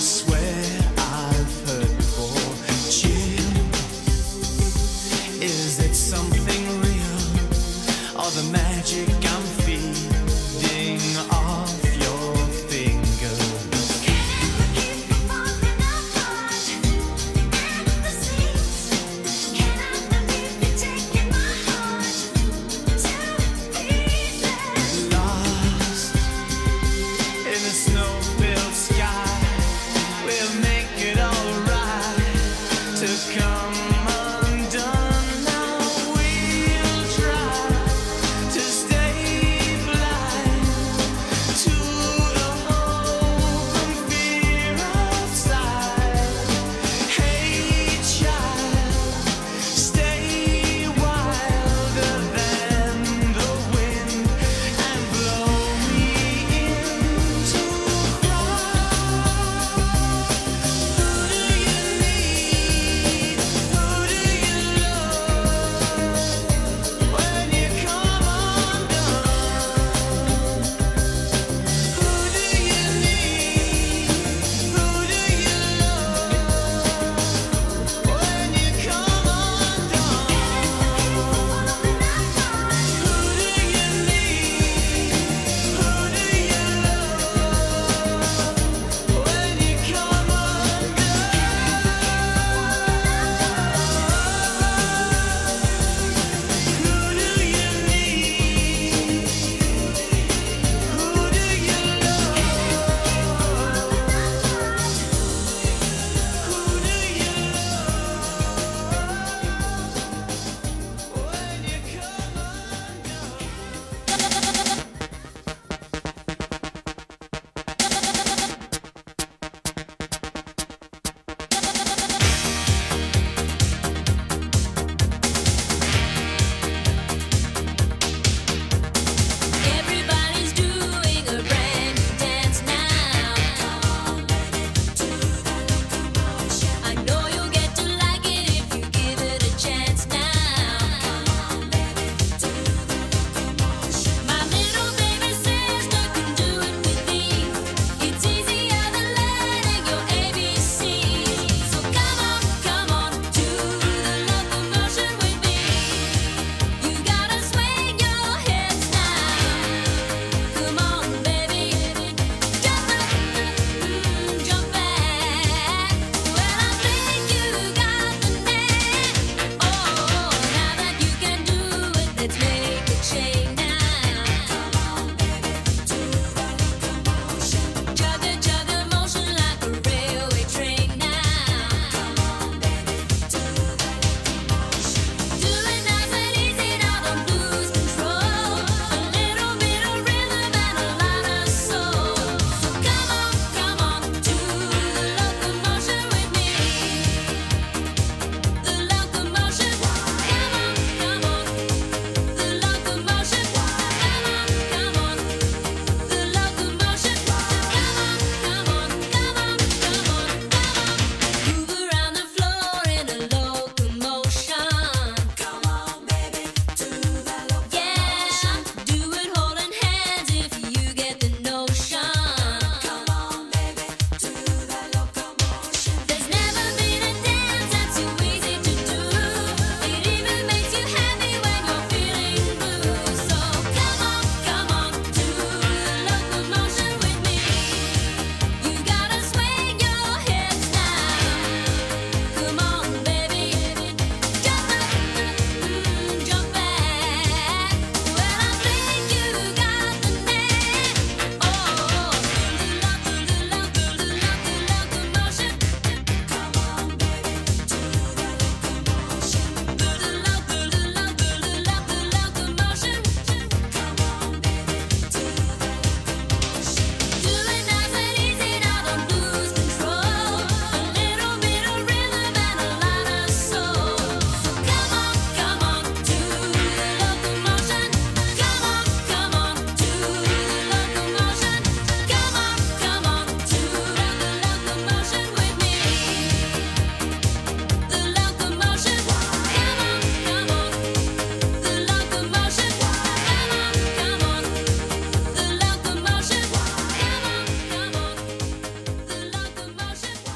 swear I've heard before. Chill, is it something real? Or the magic I'm feeding off your fingers? Lost in a snow-filled sky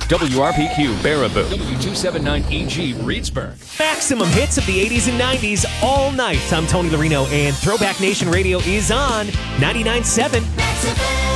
WRPQ Baraboo, W279EG Reedsburg. Maximum hits of the 80s and 90s all night. I'm Tony Larino, and Throwback Nation Radio is on 99.7. Max FM.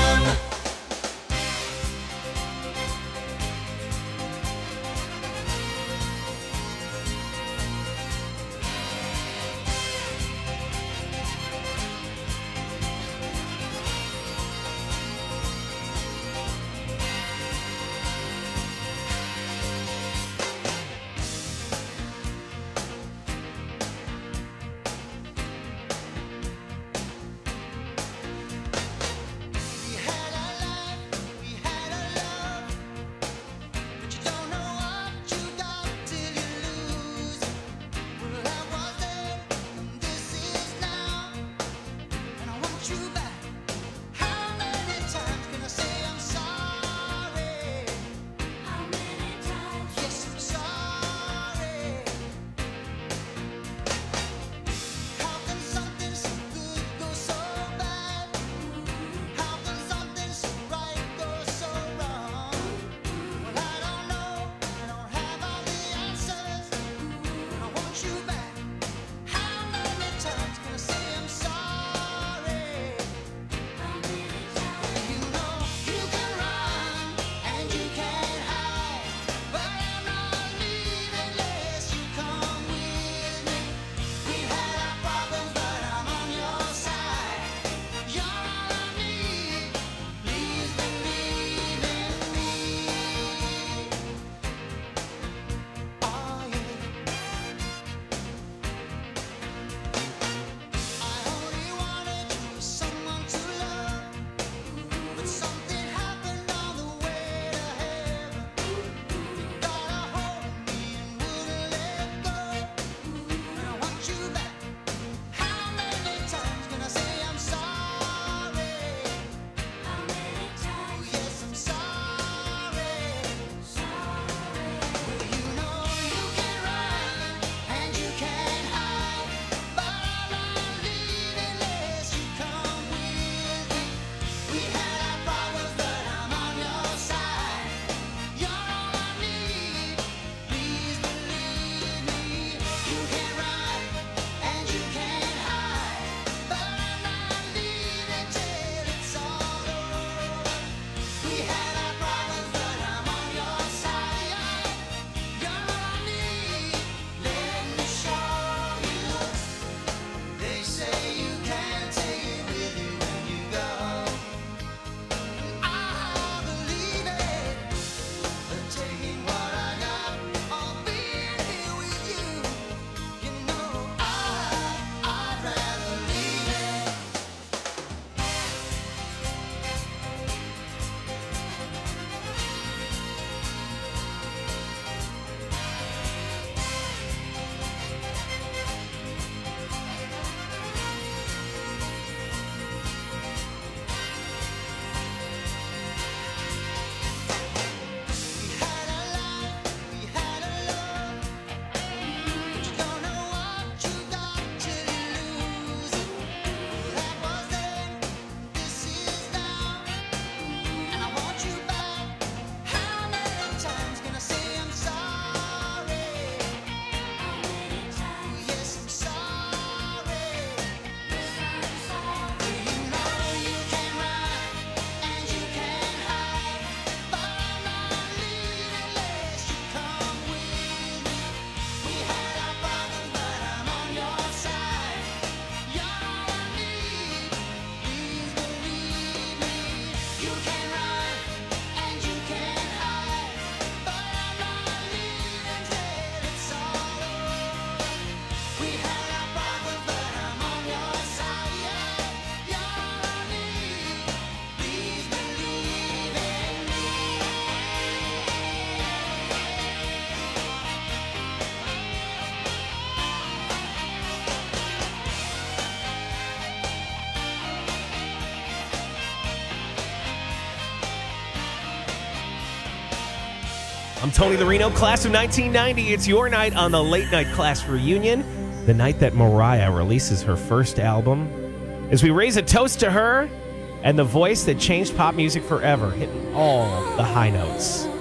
I'm Tony Larino, class of 1990. It's your night on the Late Night Class Reunion, the night that Mariah releases her first album. As we raise a toast to her and the voice that changed pop music forever, hitting all the high notes.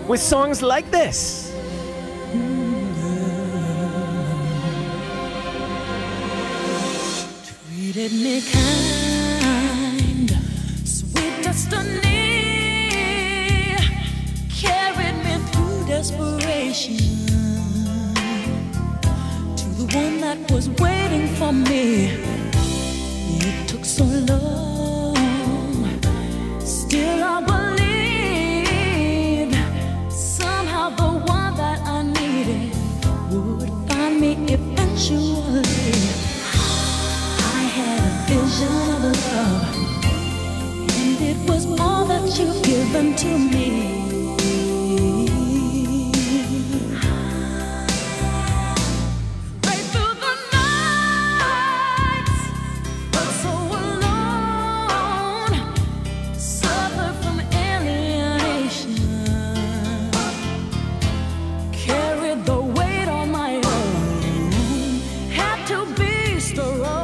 with songs like this. Treated me kind, sweet destiny, carried me through desperation to the one that was waiting for me. It took so long, still I believed somehow the one that I needed would find me eventually. Vision of love, and it was all that you've given to me. Right through the nights, felt so alone, suffered from alienation, carried the weight on my own, had to be strong.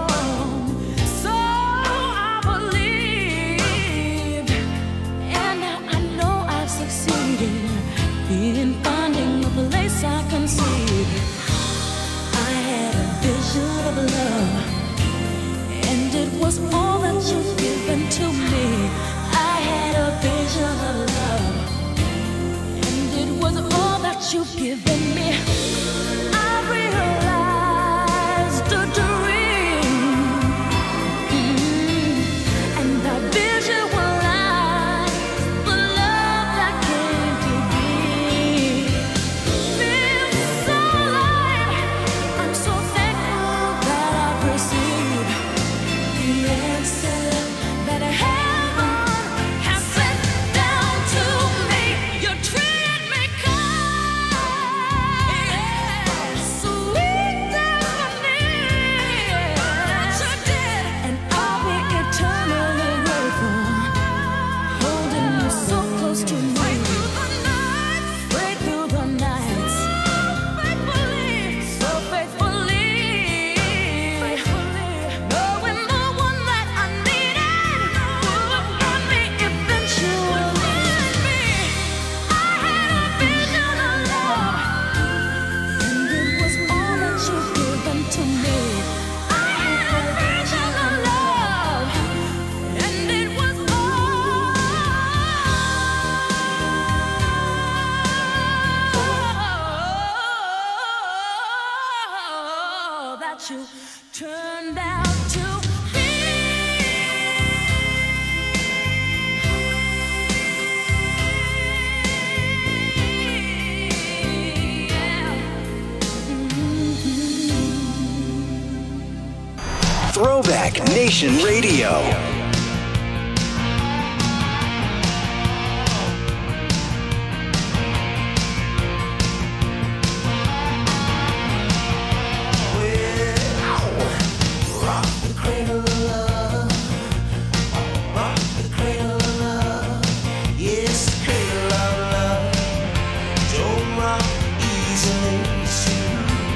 In finding a place I can see, I had a vision of love, and it was all that you've given to me. I had a vision of love, and it was all that you've given me. I realized a dream, and that vision was you turned out to be. Throwback Nation Radio.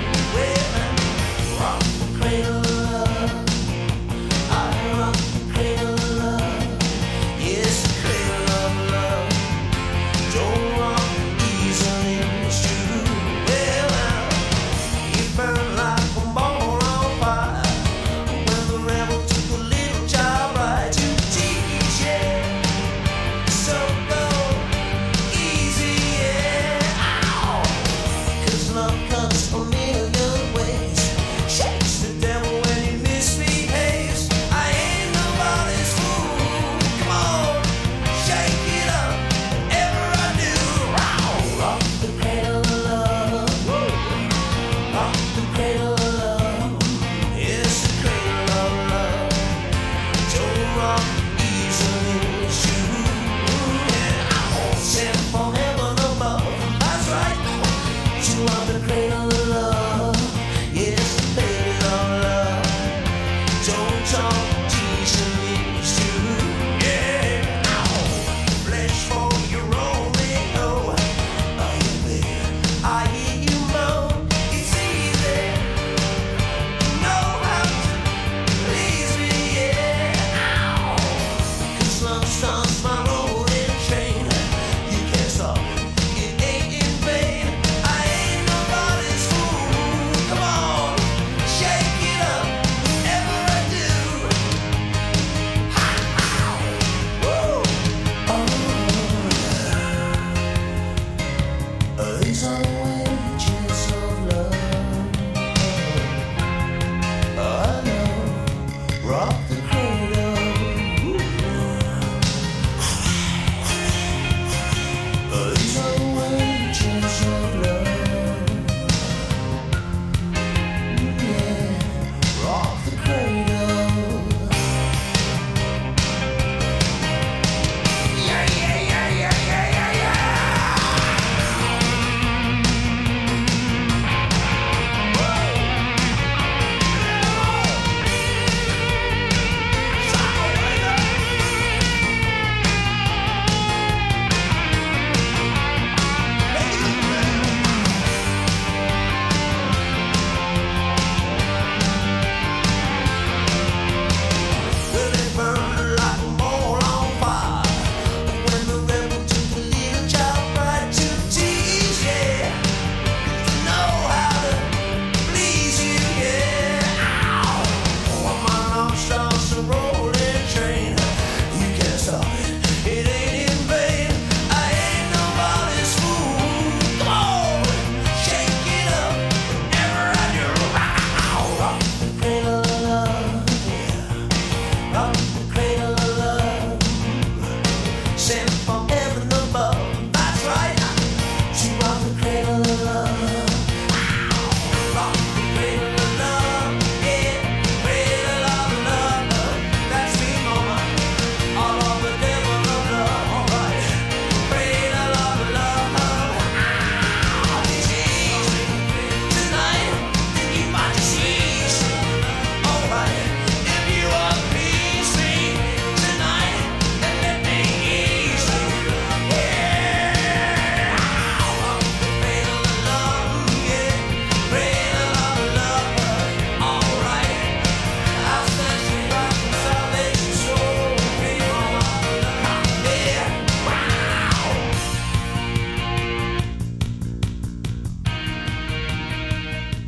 Cradle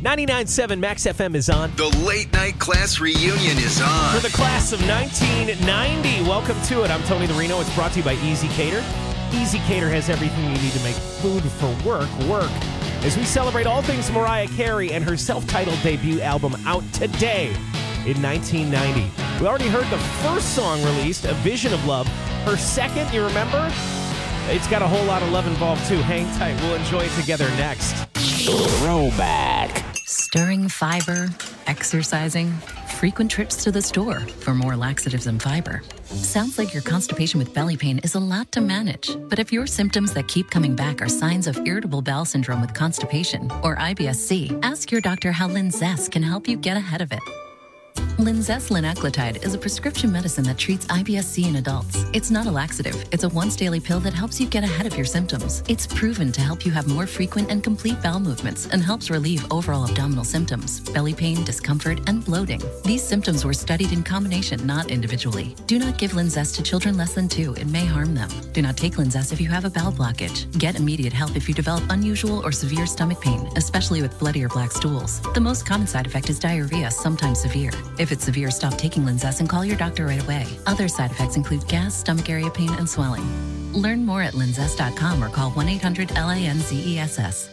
99.7 Max FM is on. The Late Night Class Reunion is on. For the class of 1990, welcome to it. I'm Tony the Reno. It's brought to you by Easy Cater. Easy Cater has everything you need to make food for work. As we celebrate all things Mariah Carey and her self-titled debut album out today in 1990. We already heard the first song released, A Vision of Love. Her second, you remember? It's got a whole lot of love involved too. Hang tight. We'll enjoy it together next. Throwback. Stirring fiber, exercising, frequent trips to the store for more laxatives and fiber. Sounds like your constipation with belly pain is a lot to manage. But if your symptoms that keep coming back are signs of irritable bowel syndrome with constipation or IBS-C, ask your doctor how Linzess can help you get ahead of it. Linzess linaclotide is a prescription medicine that treats IBS-C in adults. It's not a laxative. It's a once-daily pill that helps you get ahead of your symptoms. It's proven to help you have more frequent and complete bowel movements and helps relieve overall abdominal symptoms, belly pain, discomfort, and bloating. These symptoms were studied in combination, not individually. Do not give Linzess to children less than 2. It may harm them. Do not take Linzess if you have a bowel blockage. Get immediate help if you develop unusual or severe stomach pain, especially with bloody or black stools. The most common side effect is diarrhea, sometimes severe. If it's severe, stop taking Linzess and call your doctor right away. Other side effects include gas, stomach area pain, and swelling. Learn more at linzess.com or call 1-800-LINZESS.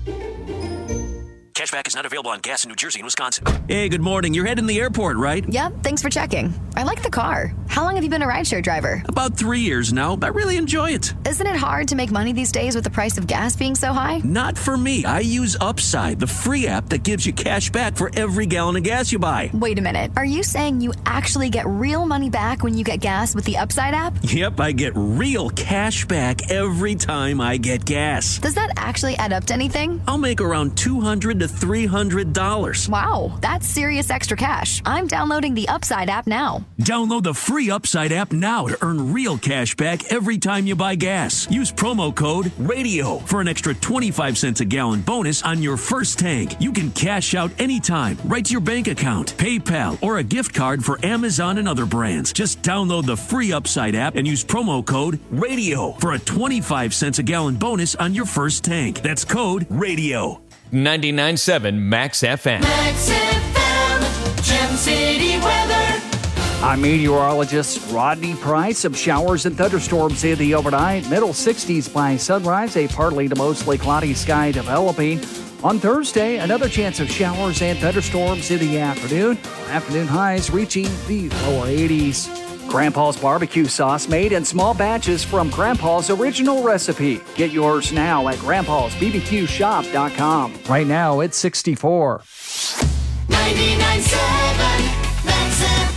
Cashback is not available on gas in New Jersey and Wisconsin. Hey, good morning. You're heading to the airport, right? Yep, thanks for checking. I like the car. How long have you been a rideshare driver? About 3 years now. I really enjoy it. Isn't it hard to make money these days with the price of gas being so high? Not for me. I use Upside, the free app that gives you cash back for every gallon of gas you buy. Wait a minute. Are you saying you actually get real money back when you get gas with the Upside app? Yep, I get real cash back every time I get gas. Does that actually add up to anything? I'll make around $200 to $300. Wow, that's serious extra cash. I'm downloading the Upside app now. Download the free Upside app now to earn real cash back every time you buy gas. Use promo code RADIO for an extra 25 cents a gallon bonus on your first tank. You can cash out anytime, right to your bank account, PayPal, or a gift card for Amazon and other brands. Just download the free Upside app and use promo code RADIO for a 25 cents a gallon bonus on your first tank. That's code RADIO. 99.7 Max FM. Max FM, Gem City weather. I'm meteorologist Rodney Price. Some showers and thunderstorms in the overnight. Middle 60s by sunrise. A partly to mostly cloudy sky developing. On Thursday, another chance of showers and thunderstorms in the afternoon. Afternoon highs reaching the lower 80s. Grandpa's barbecue sauce made in small batches from Grandpa's original recipe. Get yours now at grandpa'sbbqshop.com. Right now, it's 64. 99.7 Max FM.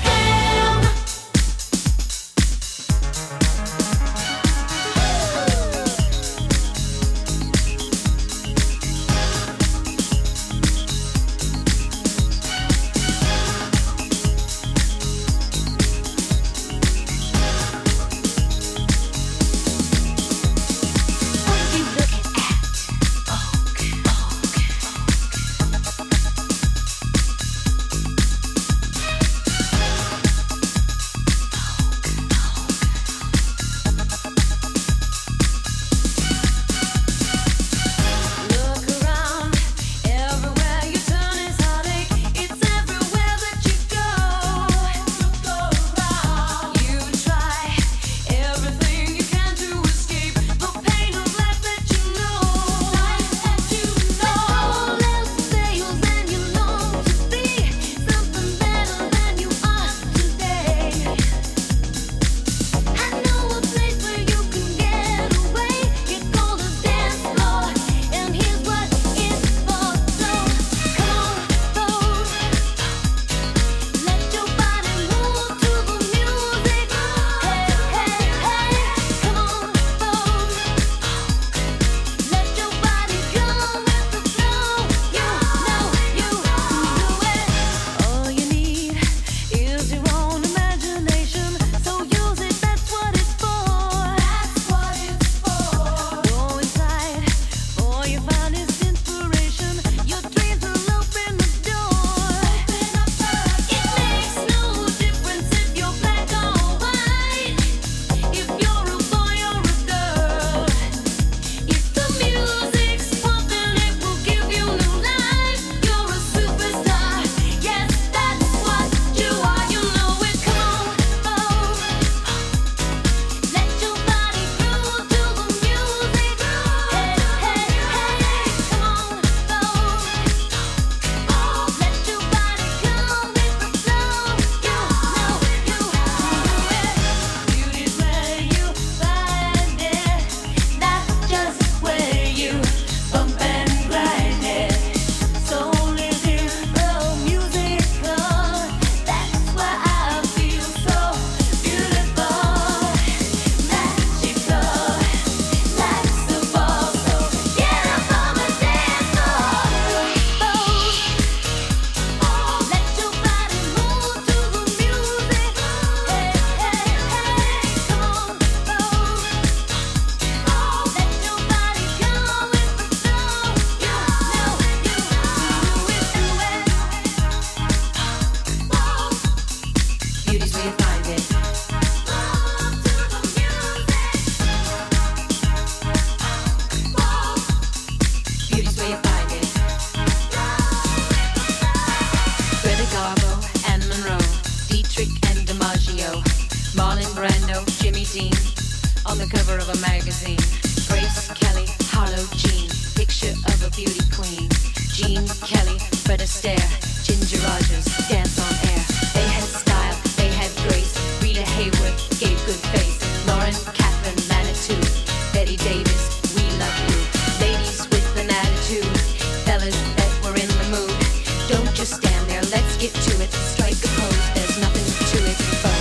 a magazine. Grace Kelly, Harlow Jean, picture of a beauty queen. Jean Kelly, Fred Astaire, Ginger Rogers, dance on air. They had style, they had grace. Rita Hayworth gave good face. Lauren Catherine Manitou, Betty Davis, we love you. Ladies with an attitude, fellas that were in the mood. Don't just stand there, let's get to it. Strike a pose, there's nothing to it.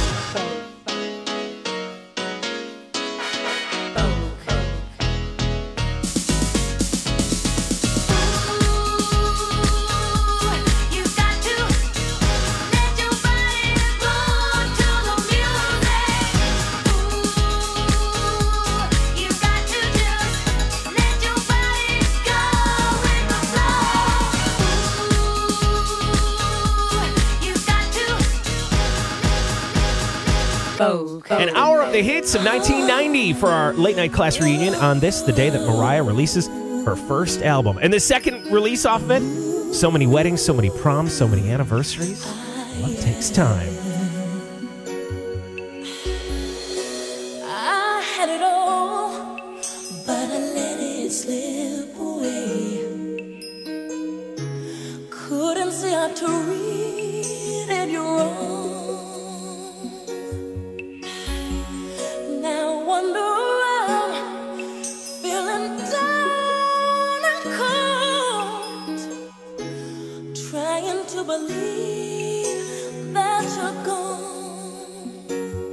An hour of the hits of 1990 for our late night class reunion on this, the day that Mariah releases her first album. And the second release off of it, so many weddings, so many proms, so many anniversaries. Love takes time. I had it all, but I let it slip away. Couldn't see how to read it, you're wrong. Now wander around, feeling down and cold, trying to believe that you're gone.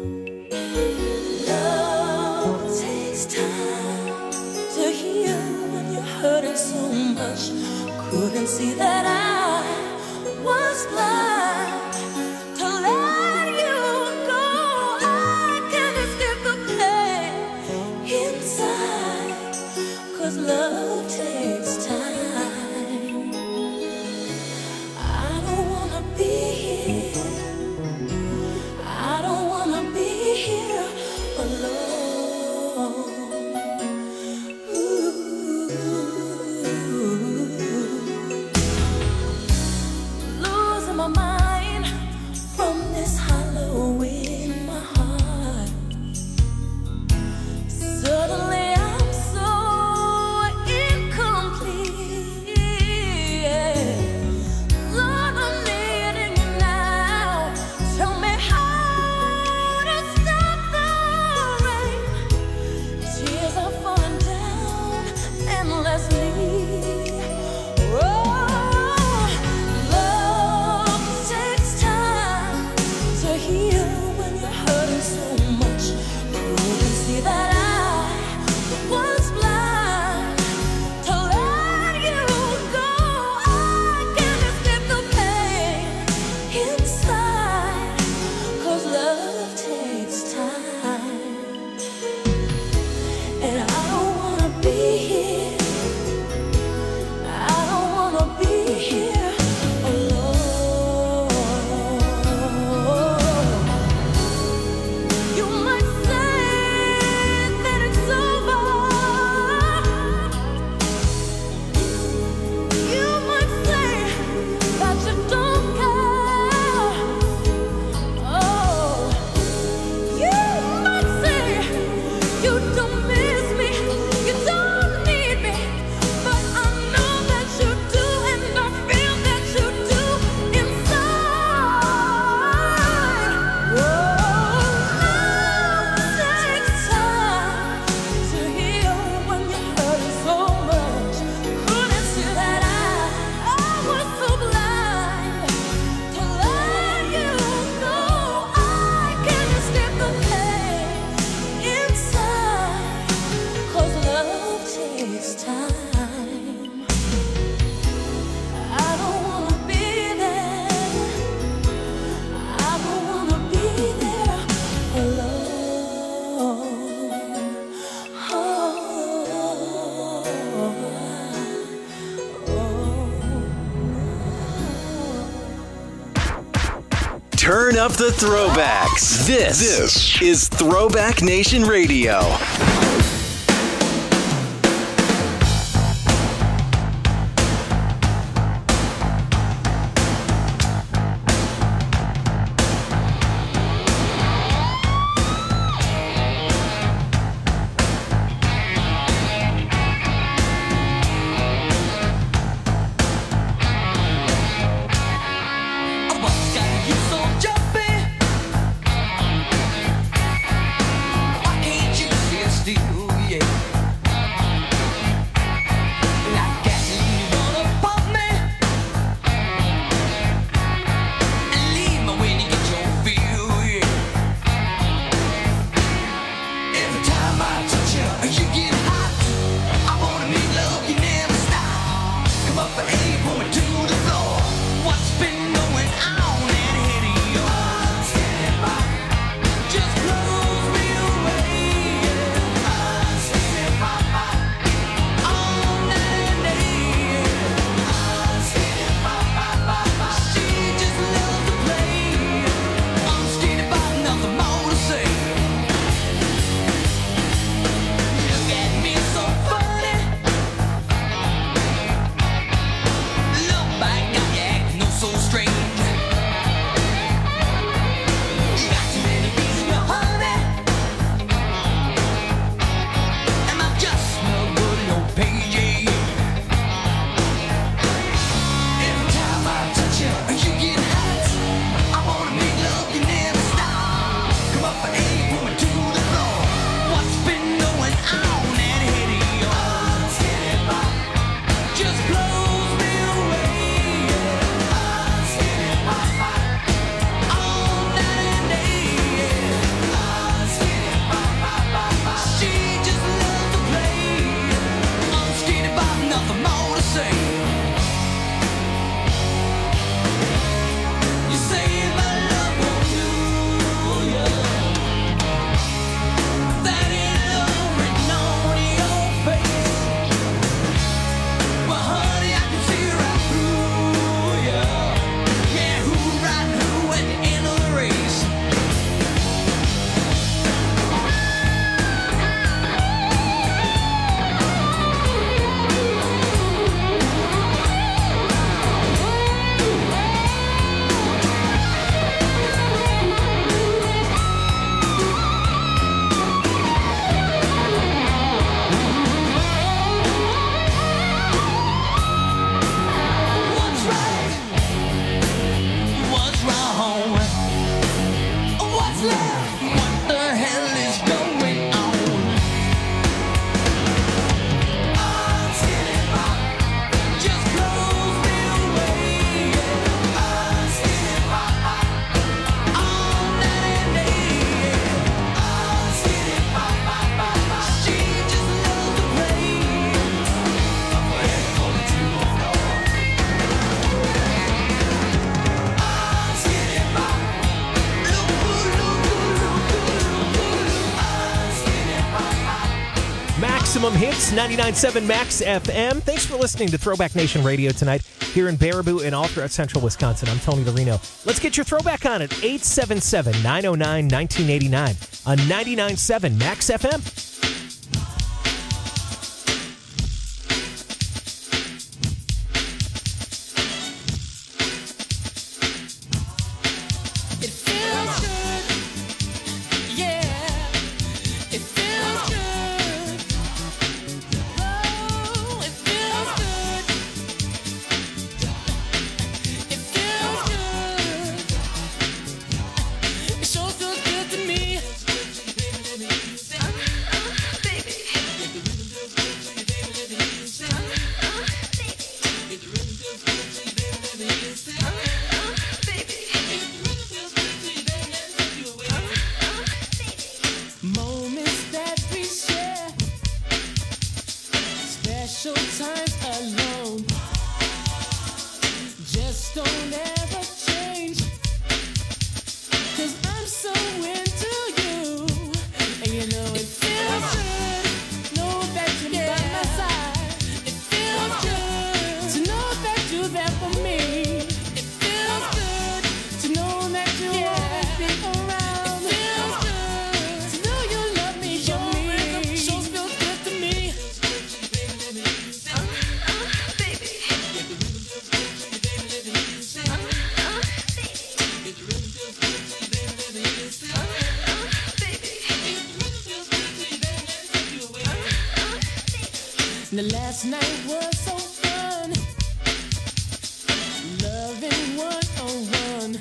Love takes time to heal when you're hurting so much. Couldn't see that I was blind to let you go. I can't escape the pain inside, 'cause love takes time. I don't wanna be here, I don't wanna be here alone. Losing my mind from this hollow in my heart. Suddenly I'm so incomplete. Lord, I'm needing you now. Tell me how to stop the rain. Tears are falling down endlessly. Oh, love takes time to heal when you're hurting so much. Couldn't see that I was blind to let you go. I can't escape the pain inside, 'cause love takes time. And I don't wanna be here, I don't wanna be here alone. You might say that it's over. You might say that you don't care. Oh, you might say you don't miss me, you don't need me, but I know that you do, and I feel that you do inside. Love takes time to heal when you're hurting so much. Couldn't see that I was so blind to let you go. I can't escape the pain inside, 'cause love takes time. I don't wanna be there, I don't wanna be there alone. Turn up the throwbacks. This is Throwback Nation Radio. Maximum Hits, 99.7 Max FM. Thanks for listening to Throwback Nation Radio tonight here in Baraboo and all throughout central Wisconsin. I'm Tony Larino. Let's get your throwback on at 877-909-1989 on 99.7 Max FM. The last night was so fun, loving one-on-one.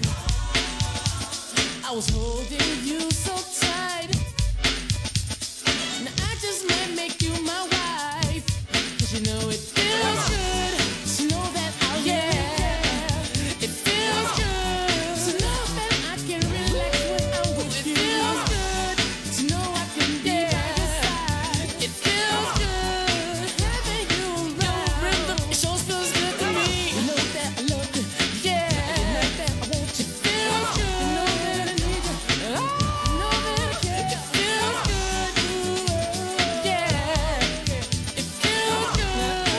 I was holding you so tight. Now I just might make you my wife, 'cause you know it feels good to know that I'll it feels good to know that I can relax when I'm with you. It feels good to know I can be by your side. It feels good having you around. Rhythm, it sure feels good to me. You know that I love you, you know that I want you. It feels good, you know that I need you. You know that I care. It feels good, it feels good.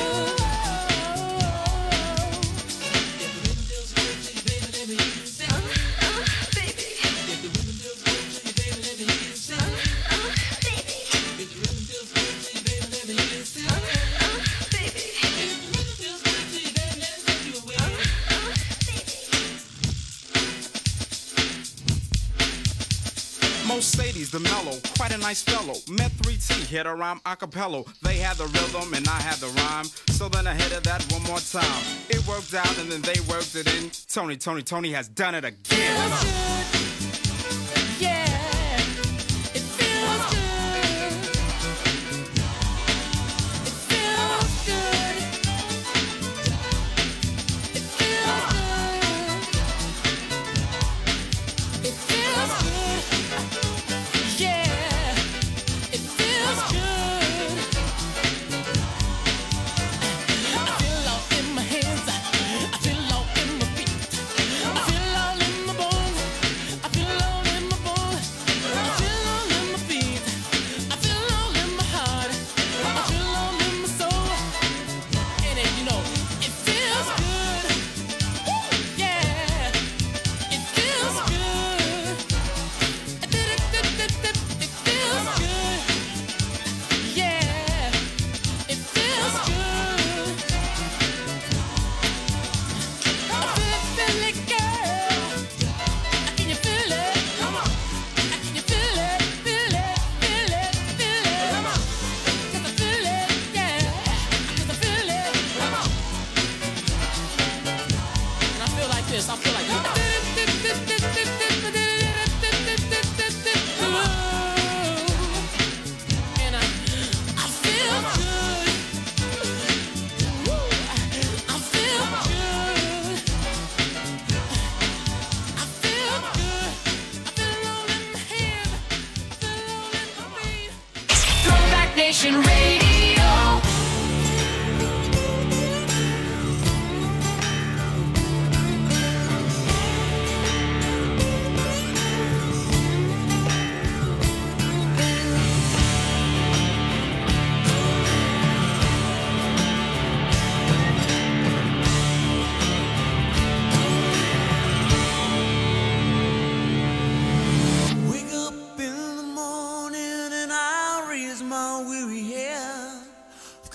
Mercedes, the mellow, quite a nice fellow. Met 3T, hit a rhyme a cappella. They had the rhythm and I had the rhyme. So then I hit it that one more time. It worked out and then they worked it in. Tony has done it again. I feel all in my bones.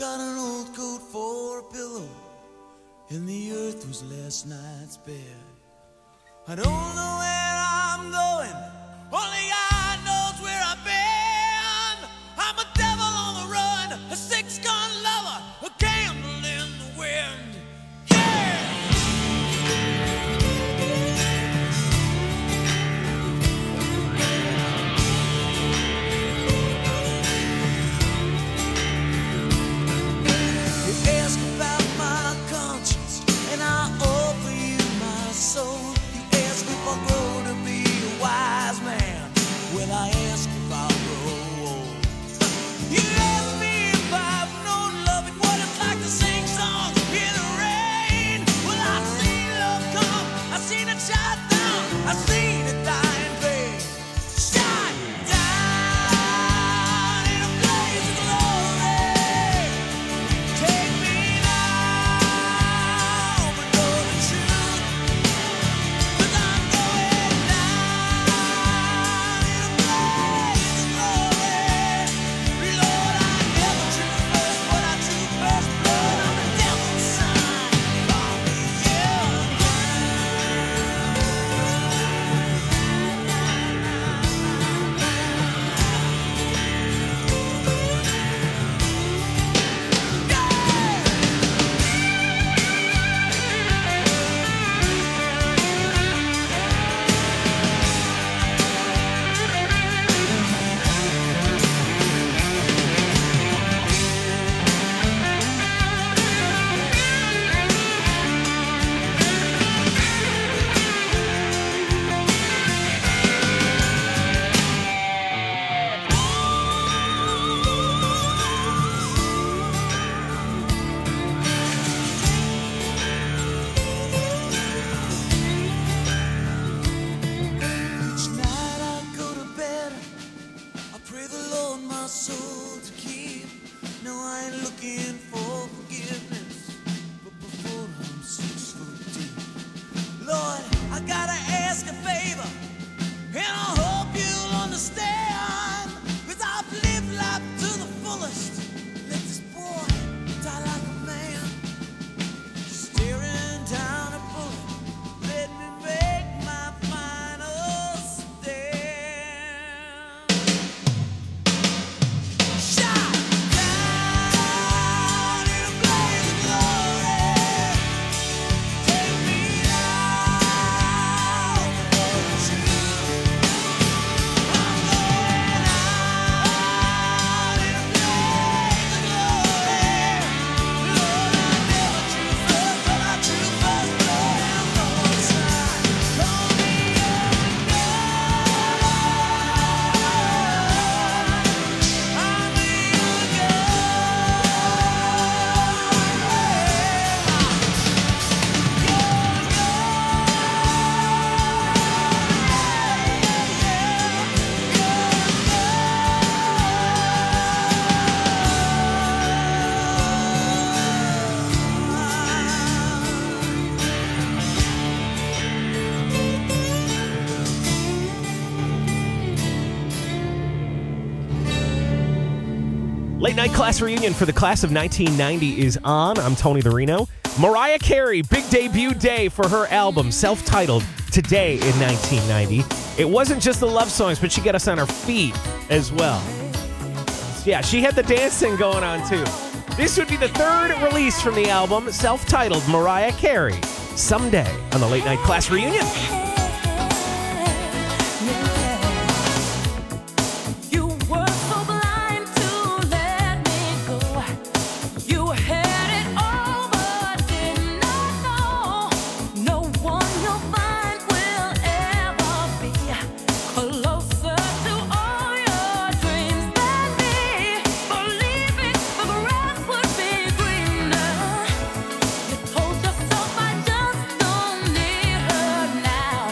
got an old coat for a pillow, and the earth was last night's bed. I don't know where I'm going, only God knows where I've been. I'm a devil on the run, a six-gun lover, a candle in the wind. Late night class reunion for the class of 1990 is on. I'm Tony the Reno. Mariah Carey, big debut day for her album, self-titled, today in 1990. It wasn't just the love songs, but she got us on our feet as well. Yeah, she had the dancing going on too. This would be the third release from the album, self-titled Mariah Carey, someday on the Late Night Class Reunion. Now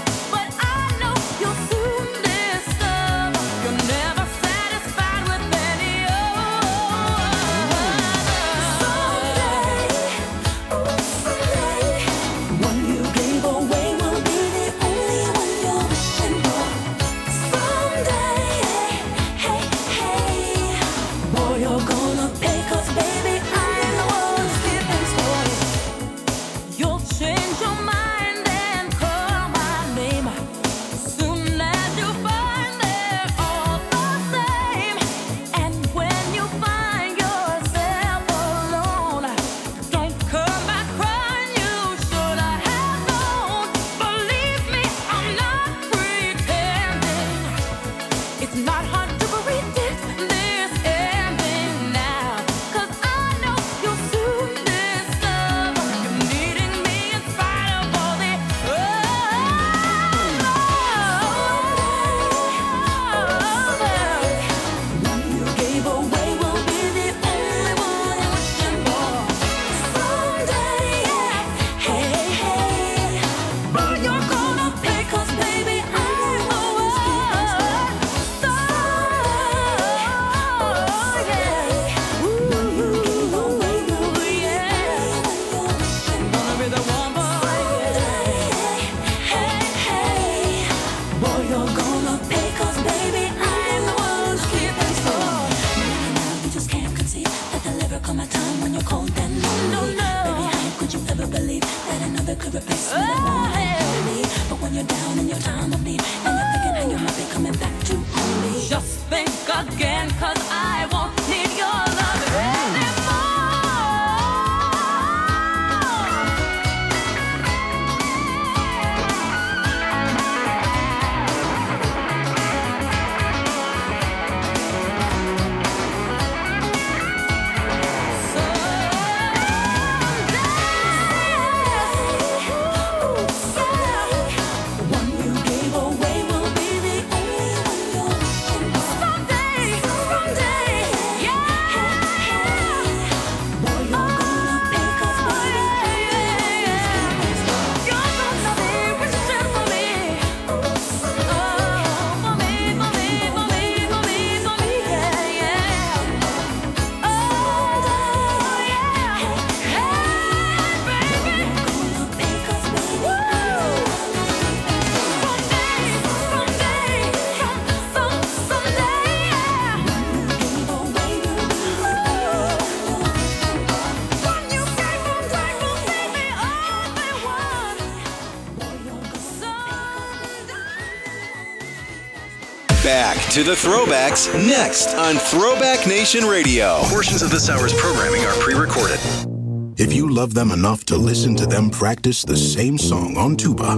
more than lonely. Baby, how could you ever believe that another could replace me? But when you're down in your time of need, and you're thinking how you might be coming back to me, just think again, 'cause I won't need your love anymore. Back to the throwbacks next on Throwback Nation Radio. Portions of this hour's programming are pre-recorded. If you love them enough to listen to them practice the same song on tuba,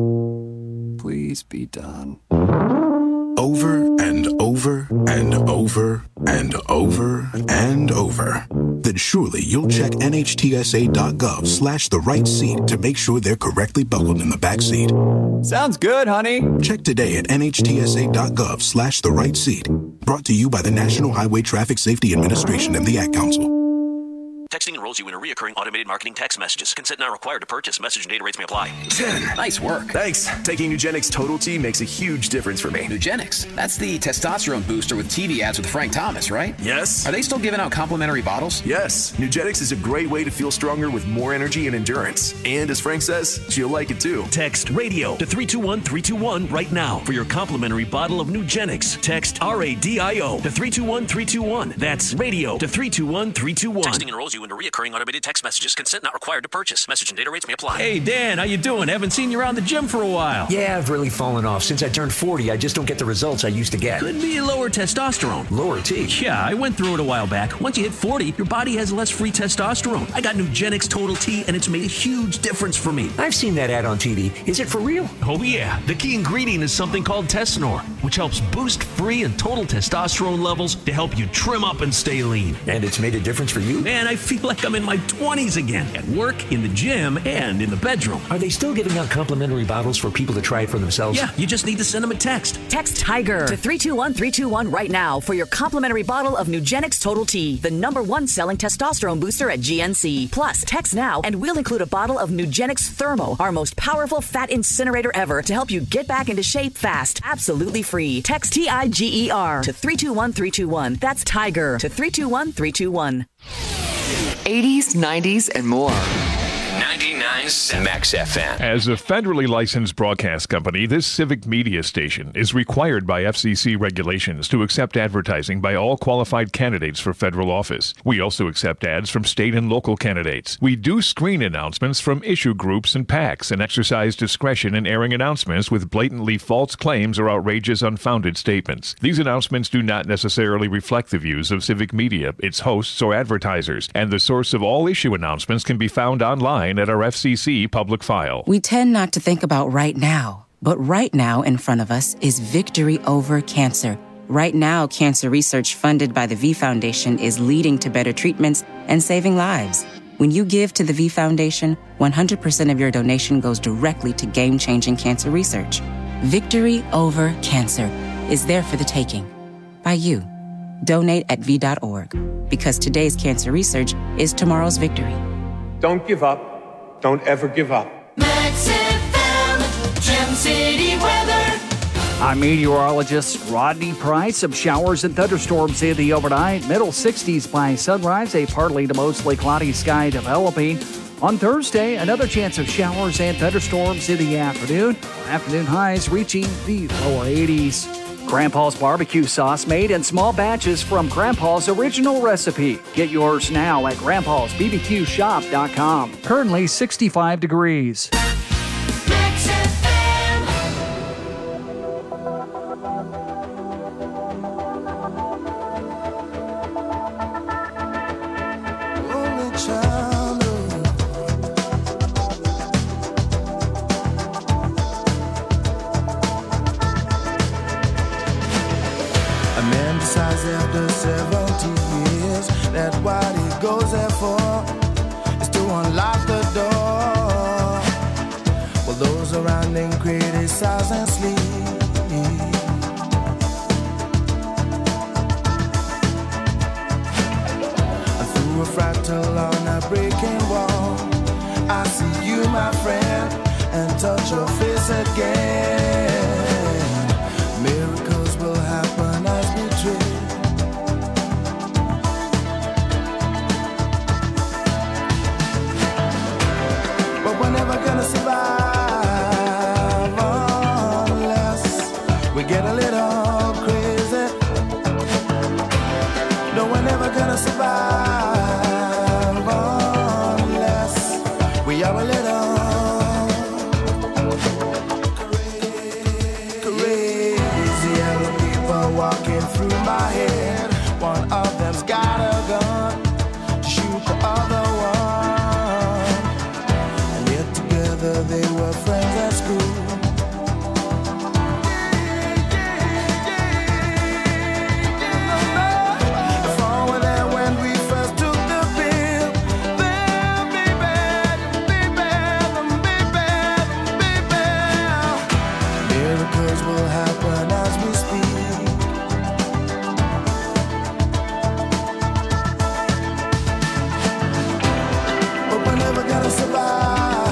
please be done. Over and over and over and over and over, then surely you'll check NHTSA.gov/the right seat to make sure they're correctly buckled in the back seat. Sounds good, honey. Check today at NHTSA.gov/the right seat. Brought to you by the National Highway Traffic Safety Administration and the Ad Council. Texting enrolls you in a reoccurring automated marketing text messages. Consent not required to purchase. Message and data rates may apply. 10. Nice work. Thanks. Taking Nugenix Total T makes a huge difference for me. Nugenix? That's the testosterone booster with TV ads with Frank Thomas, right? Yes. Are they still giving out complimentary bottles? Yes. Nugenix is a great way to feel stronger with more energy and endurance. And as Frank says, she'll like it too. Text radio to 321-321 right now for your complimentary bottle of Nugenix. Text RADIO to 321-321. That's radio to 321-321. Texting enrolls you into reoccurring automated text messages. Consent not required to purchase. Message and data rates may apply. Hey, Dan, how you doing? Haven't seen you around the gym for a while. Yeah, I've really fallen off. Since I turned 40, I just don't get the results I used to get. Could be lower testosterone. Lower T? Yeah, I went through it a while back. Once you hit 40, your body has less free testosterone. I got Nugenix Total T, and it's made a huge difference for me. I've seen that ad on TV. Is it for real? Oh, yeah. The key ingredient is something called Tesnor, which helps boost free and total testosterone levels to help you trim up and stay lean. And it's made a difference for you? Man, I feel like I'm in my 20s again, at work, in the gym, and in the bedroom. Are they still giving out complimentary bottles for people to try it for themselves? Yeah, you just need to send them a text. Text TIGER to 321-321 right now for your complimentary bottle of Nugenix Total T, the #1 selling testosterone booster at GNC. Plus, text now and we'll include a bottle of Nugenix Thermo, our most powerful fat incinerator ever, to help you get back into shape fast. Absolutely free. Text TIGER to 321-321. That's TIGER to 321-321. 80s, 90s, and more. 99.7 Max FM. As a federally licensed broadcast company, this civic media station is required by FCC regulations to accept advertising by all qualified candidates for federal office. We also accept ads from state and local candidates. We do screen announcements from issue groups and PACs and exercise discretion in airing announcements with blatantly false claims or outrageous, unfounded statements. These announcements do not necessarily reflect the views of civic media, its hosts, or advertisers, and the source of all issue announcements can be found online at our FCC public file. We tend not to think about right now, but right now in front of us is victory over cancer. Right now, cancer research funded by the V Foundation is leading to better treatments and saving lives. When you give to the V Foundation, 100% of your donation goes directly to game-changing cancer research. Victory over cancer is there for the taking. By you. Donate at V.org, because today's cancer research is tomorrow's victory. Don't give up. Don't ever give up. Max FM, Gem City weather. I'm meteorologist Rodney Price. Some showers and thunderstorms in the overnight. Middle 60s by sunrise. A partly to mostly cloudy sky developing. On Thursday, another chance of showers and thunderstorms in the afternoon. Afternoon highs reaching the lower 80s. Grandpa's barbecue sauce made in small batches from Grandpa's original recipe. Get yours now at grandpa'sbbqshop.com. Currently 65 degrees. After 70 years, that what he goes there for is to unlock the door. Well, those around him criticize and sleep. Through a fractal on a breaking wall, I see you, my friend, and touch your face again. Miracles will happen as we dream. Gonna survive unless we get a little crazy. No, we're never gonna survive unless we are a little crazy. Yellow people walking through my head. One of them's got a gun to shoot the other one. They were friends at school. If all were there when we first took the pill, then baby. Miracles will happen as we speak. But we're never gonna survive.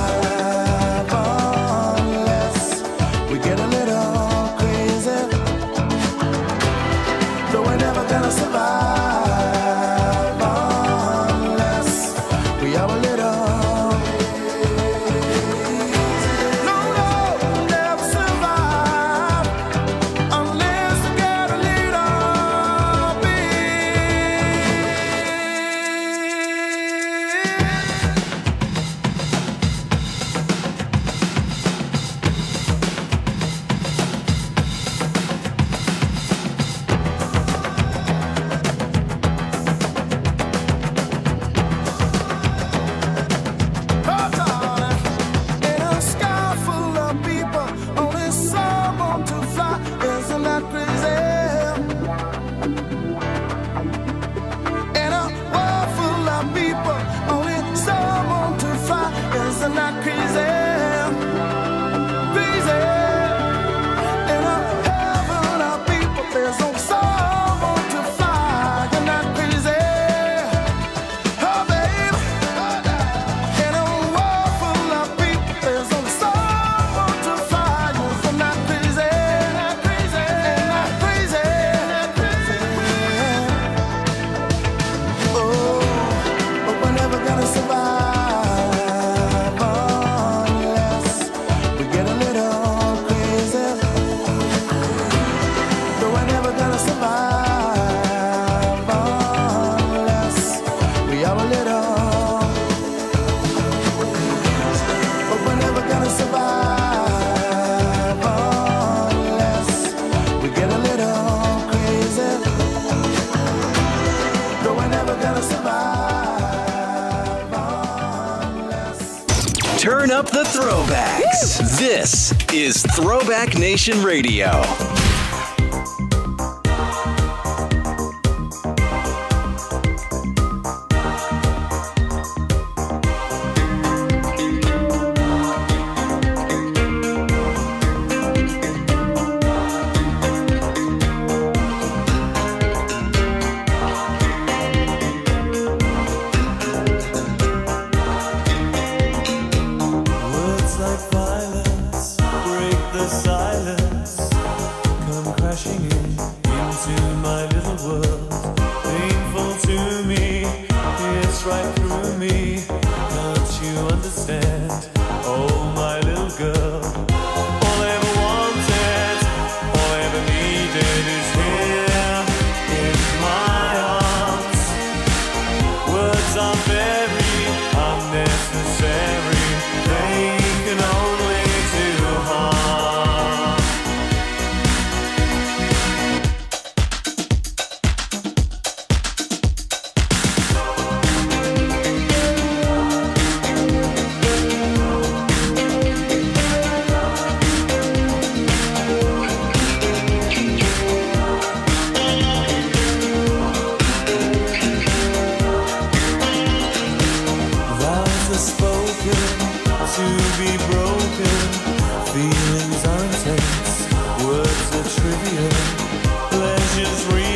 Survive unless we are a little. No, never survive unless we get a little Turn up the throwbacks. Woo! This is Throwback Nation Radio. All I ever wanted, all I ever needed. are spoken to be broken. Feelings are intense, words are trivial, pleasures real.